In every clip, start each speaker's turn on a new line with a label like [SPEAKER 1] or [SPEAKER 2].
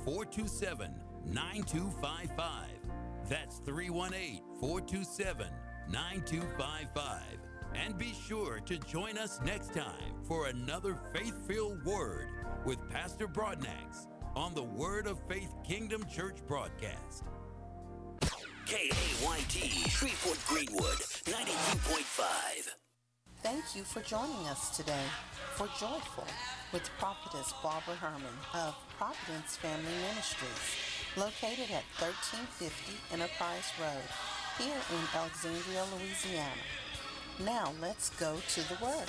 [SPEAKER 1] 318-427-9255. That's 318-427-9255. And be sure to join us next time for another faith-filled word with Pastor Broadnax on the Word of Faith Kingdom Church broadcast.
[SPEAKER 2] KAYT, Shreveport Greenwood, 92.5.
[SPEAKER 3] Thank you for joining us today for Joyful with Prophetess Barbara Herman of Providence Family Ministries, located at 1350 Enterprise Road, here in Alexandria, Louisiana. Now let's go to the Word.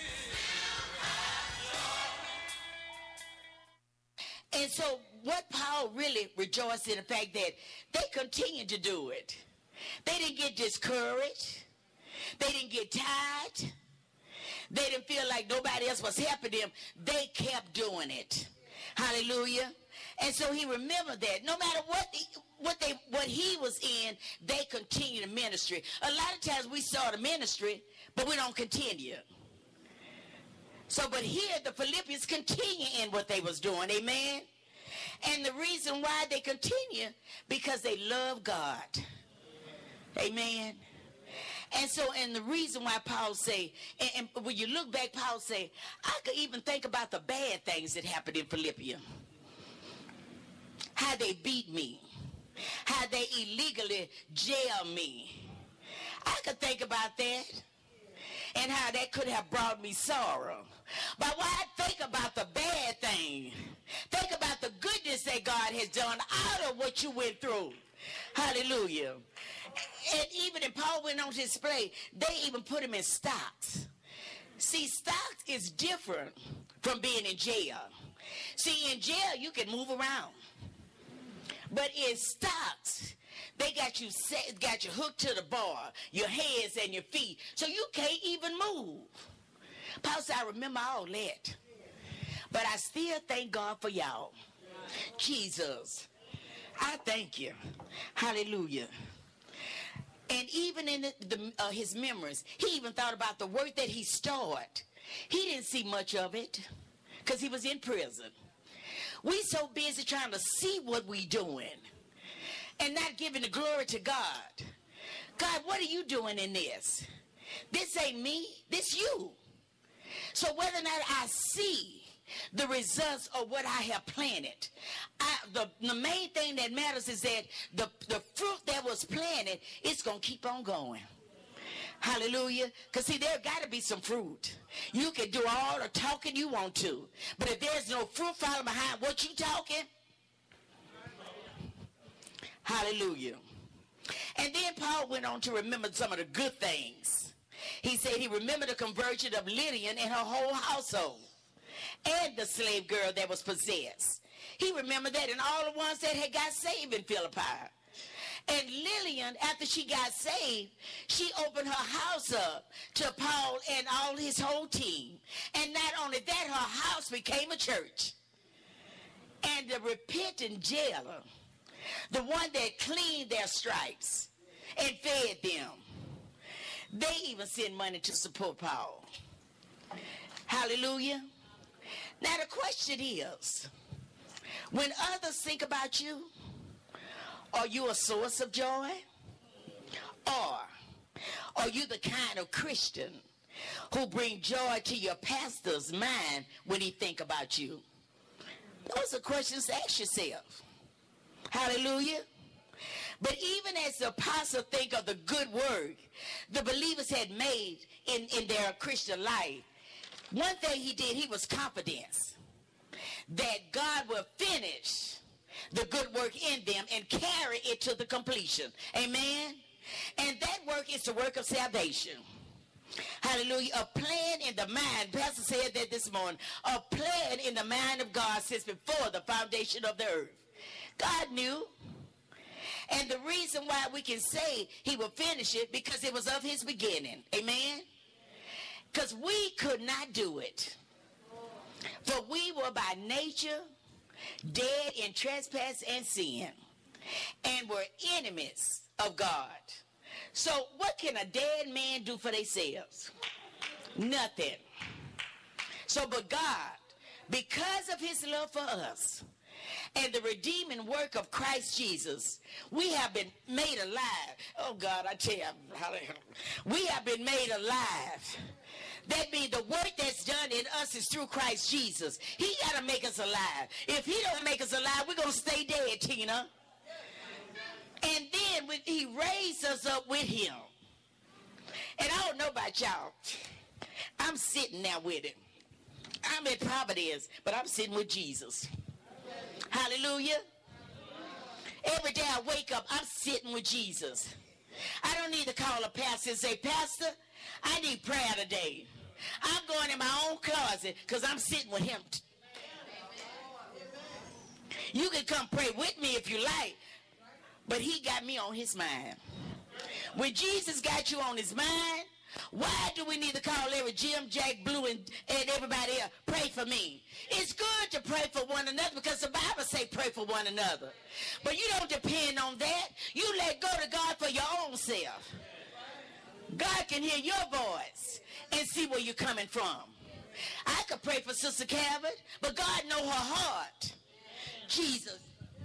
[SPEAKER 4] And so what Paul really rejoiced in the fact that they continued to do it. They didn't get discouraged. They didn't get tired. They didn't feel like nobody else was helping them. They kept doing it. Hallelujah. And so he remembered that no matter what he was in, they continued the ministry. A lot of times we start a ministry, but we don't continue. So, but here the Philippians continue in what they was doing. Amen. And the reason why they continue, because they love God. Amen. And so, and the reason why Paul say, and when you look back, Paul say, I could even think about the bad things that happened in Philippi. How they beat me. How they illegally jailed me. I could think about that. And how that could have brought me sorrow. But why I think about the bad thing. Think about the goodness that God has done out of what you went through. Hallelujah. And even if Paul went on display, they even put him in stocks. See, stocks is different from being in jail. See, in jail, you can move around. But in stocks, they got you hooked to the bar, your hands and your feet, so you can't even move. Paul said, I remember all that. But I still thank God for y'all. Jesus, I thank you. Hallelujah. And even in his memories, he even thought about the work that he started. He didn't see much of it because he was in prison. We so busy trying to see what we doing and not giving the glory to God. God, what are you doing in this? This ain't me, this you. So whether or not I see the results of what I have planted, the main thing that matters is that the fruit that was planted, it's going to keep on going. Hallelujah. Because see, there got to be some fruit. You can do all the talking you want to, but if there's no fruit following behind what you talking, hallelujah. And then Paul went on to remember some of the good things. He said he remembered the conversion of Lydia and her whole household and the slave girl that was possessed. He remembered that, and all the ones that had got saved in Philippi. And Lillian, after she got saved, she opened her house up to Paul and all his whole team. And not only that, her house became a church. And the repentant jailer, the one that cleaned their stripes and fed them, they even sent money to support Paul. Hallelujah. Now the question is, when others think about you, are you a source of joy? Or are you the kind of Christian who bring joy to your pastor's mind when he think about you? Those are questions to ask yourself. Hallelujah. But even as the apostle think of the good work the believers had made in their Christian life, one thing he did, he was confident that God will finish the good work in them and carry it to the completion. Amen. And that work is the work of salvation. Hallelujah. A plan in the mind, Pastor said that this morning, a plan in the mind of God since before the foundation of the earth. God knew. And the reason why we can say he will finish it, because it was of his beginning. Amen. Because we could not do it. For we were by nature dead in trespass and sin, and were enemies of God. So what can a dead man do for themselves? Nothing. So but God, because of his love for us, and the redeeming work of Christ Jesus, we have been made alive. Oh God, I tell you, we have been made alive. That means the work that's done in us is through Christ Jesus. He got to make us alive. If he don't make us alive, we're going to stay dead, Tina. And then when he raised us up with him. And I don't know about y'all. I'm sitting there with him. I'm at Providence, but I'm sitting with Jesus. Hallelujah. Every day I wake up, I'm sitting with Jesus. I don't need to call a pastor and say, Pastor, I need prayer today. I'm going in my own closet because I'm sitting with him. You can come pray with me if you like, but he got me on his mind. When Jesus got you on his mind, why do we need to call every Jim, Jack, Blue, and everybody else, pray for me? It's good to pray for one another because the Bible say pray for one another. But you don't depend on that. You let go to God for your own self. God can hear your voice and see where you're coming from. I could pray for Sister Calvert, but God know her heart. Jesus.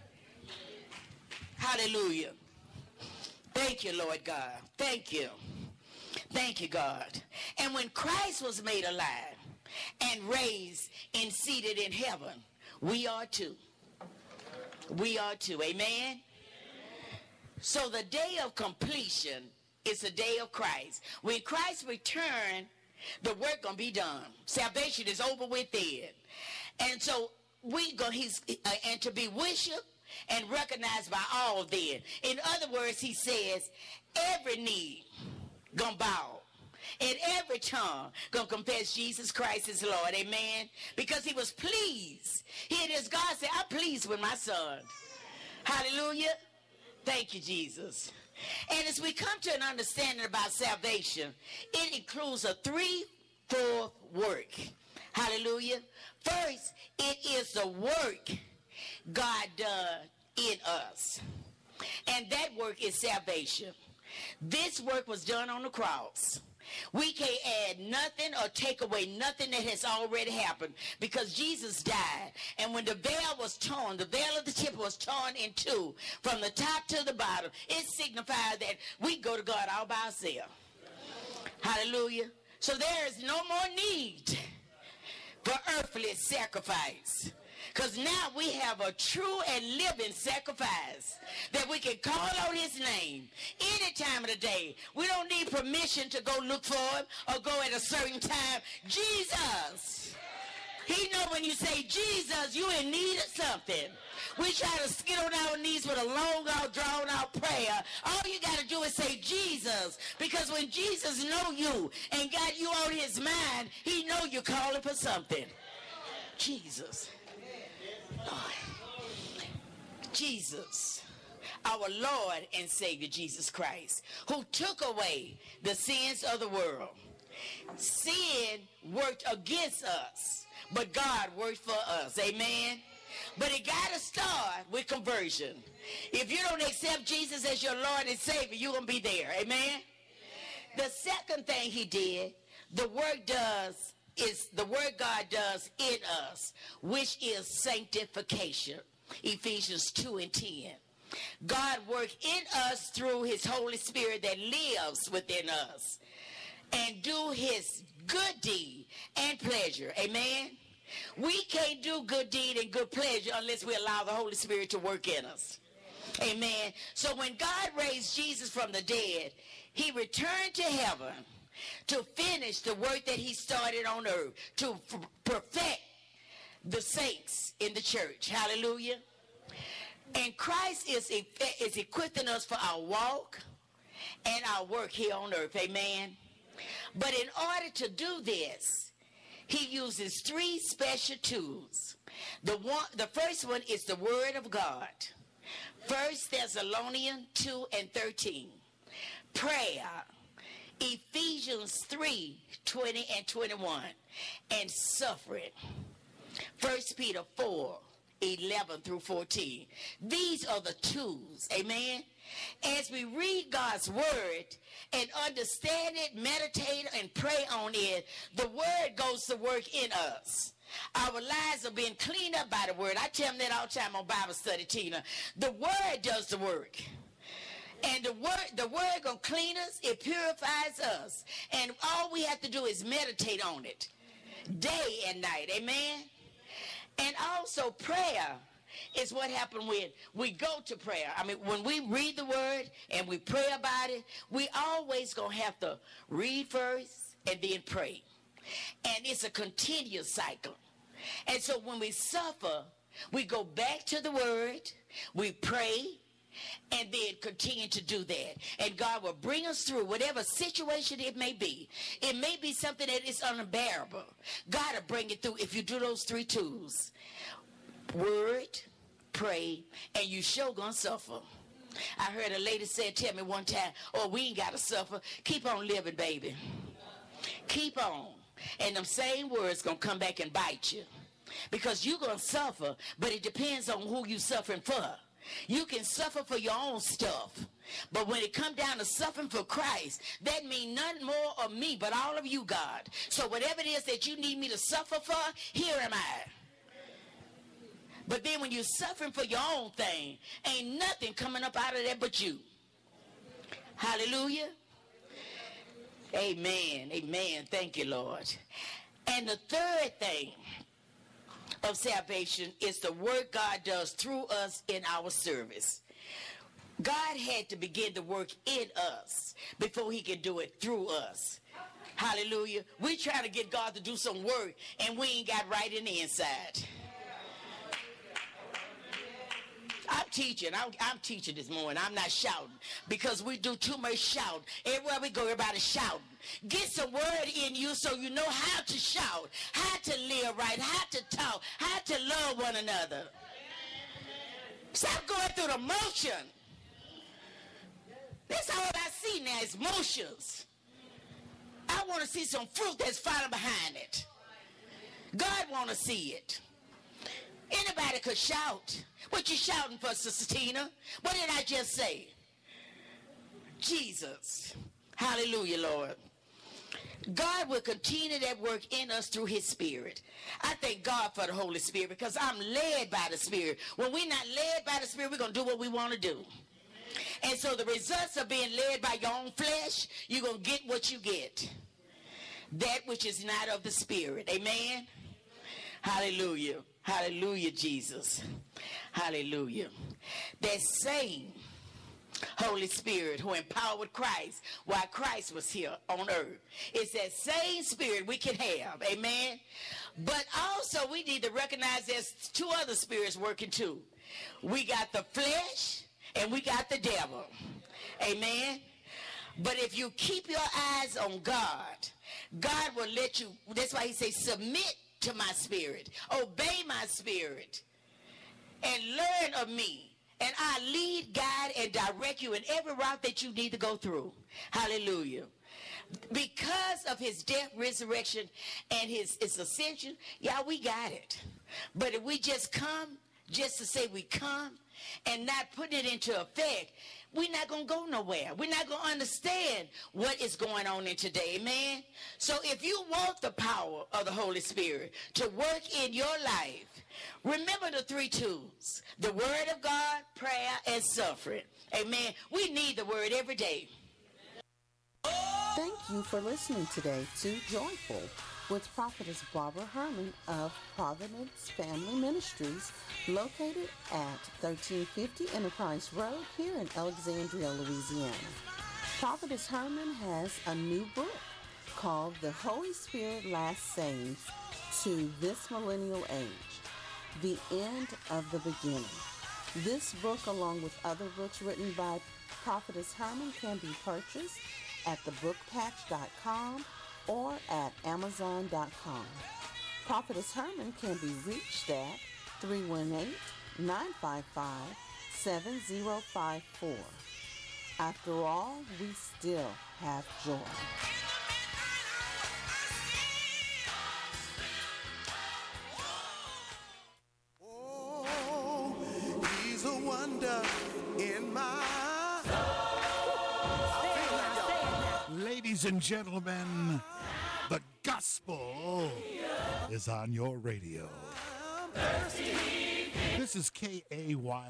[SPEAKER 4] Hallelujah. Thank you, Lord God. Thank you. Thank you, God. And when Christ was made alive and raised and seated in heaven, we are too. We are too. Amen? So the day of completion is the day of Christ. When Christ returned, the work gonna be done. Salvation is over with then. And so and to be worshiped and recognized by all then. In other words, he says, every knee gonna bow, and every tongue gonna confess Jesus Christ is Lord. Amen. Because he was pleased. Here it is. God said, I'm pleased with my son. Hallelujah. Thank you, Jesus. And as we come to an understanding about salvation, it includes a threefold work. Hallelujah. First, it is the work God done in us. And that work is salvation. This work was done on the cross. We can't add nothing or take away nothing that has already happened because Jesus died. And when the veil was torn, the veil of the temple was torn in two from the top to the bottom, it signified that we go to God all by ourselves. Hallelujah. So there is no more need for earthly sacrifice. Because now we have a true and living sacrifice that we can call on his name any time of the day. We don't need permission to go look for him or go at a certain time. Jesus. He know when you say Jesus, you in need of something. We try to get on our knees with a long out, drawn out prayer. All you got to do is say Jesus. Because when Jesus know you and got you on his mind, he know you're calling for something. Jesus. Lord. Jesus, our Lord and Savior Jesus Christ, who took away the sins of the world. Sin worked against us, but God worked for us. Amen. But it got to start with conversion. If you don't accept Jesus as your Lord and Savior, you're going to be there. Amen. The second thing he did, the work God does in us, which is sanctification. Ephesians 2:10. God works in us through his Holy Spirit that lives within us and do his good deed and pleasure. Amen. We can't do good deed and good pleasure unless we allow the Holy Spirit to work in us. Amen. So when God raised Jesus from the dead, he returned to heaven to finish the work that he started on earth, to perfect the saints in the church. Hallelujah. And Christ is equipping us for our walk and our work here on earth. Amen. But in order to do this, he uses three special tools. The first one is the Word of God. 1 Thessalonians 2:13. Prayer. Ephesians 3:20 and 21. And suffering. 1 Peter 4:11 through 14. These are the tools. Amen. As we read God's word and understand it, meditate and pray on it, the word goes to work in us. Our lives are being cleaned up by the word. I tell them that all the time on Bible study, Tina. The word does the work. And the word gonna clean us. It purifies us. And all we have to do is meditate on it day and night. Amen? And also prayer is what happens when we go to prayer. I mean, when we read the word and we pray about it, we always gonna have to read first and then pray. And it's a continuous cycle. And so when we suffer, we go back to the word, we pray, and then continue to do that. And God will bring us through whatever situation it may be. It may be something that is unbearable. God will bring it through if you do those three tools. Word, pray, and you sure gonna suffer. I heard a lady tell me one time, oh, we ain't gotta suffer. Keep on living, baby. Keep on. And them same words gonna come back and bite you. Because you gonna suffer, but it depends on who you suffering for. You can suffer for your own stuff. But when it come down to suffering for Christ, that means none more of me, but all of you, God. So whatever it is that you need me to suffer for, here am I. But then when you're suffering for your own thing, ain't nothing coming up out of that but you. Hallelujah. Amen. Amen. Thank you, Lord. And the third thing of salvation is the work God does through us in our service. God had to begin the work in us before he could do it through us. Hallelujah. We try to get God to do some work and we ain't got right in the inside. I'm teaching this morning. I'm not shouting because we do too much shouting. Everywhere we go, everybody's shouting. Get some word in you so you know how to shout, how to live right, how to talk, how to love one another. Stop going through the motion. That's all I see now is motions. I want to see some fruit that's following behind it. God want to see it. Anybody could shout. What you shouting for, Sister Tina? What did I just say? Jesus. Hallelujah, Lord. God will continue that work in us through his Spirit. I thank God for the Holy Spirit because I'm led by the Spirit. When we're not led by the Spirit, we're going to do what we want to do. And so the results of being led by your own flesh, you're going to get what you get. That which is not of the Spirit. Amen? Hallelujah. Hallelujah, Jesus. Hallelujah. That same Holy Spirit who empowered Christ while Christ was here on earth. It's that same spirit we can have. Amen. But also we need to recognize there's two other spirits working too. We got the flesh and we got the devil. Amen. But if you keep your eyes on God, God will let you. That's why he says submit to my spirit. Obey my spirit. And learn of me. And I lead, guide, and direct you in every route that you need to go through. Hallelujah. Because of his death, resurrection, and his ascension, yeah, we got it. But if we just come, just to say we come, and not put it into effect, we're not going to go nowhere. We're not going to understand what is going on in today, amen? So if you want the power of the Holy Spirit to work in your life, remember the three tools: the word of God, prayer, and suffering. Amen. We need the word every day.
[SPEAKER 3] Thank you for listening today to Joyful with Prophetess Barbara Herman of Providence Family Ministries, located at 1350 Enterprise Road here in Alexandria, Louisiana. Prophetess Herman has a new book called The Holy Spirit Last Sayings to This Millennial Age, The End of the Beginning. This book, along with other books written by Prophetess Herman, can be purchased at thebookpatch.com or at amazon.com. Prophetess Herman can be reached at 318-955-7054. After all, we still have joy.
[SPEAKER 5] Oh, he's a wonder in my
[SPEAKER 6] Ladies and gentlemen, the gospel is on your radio. This is KAY.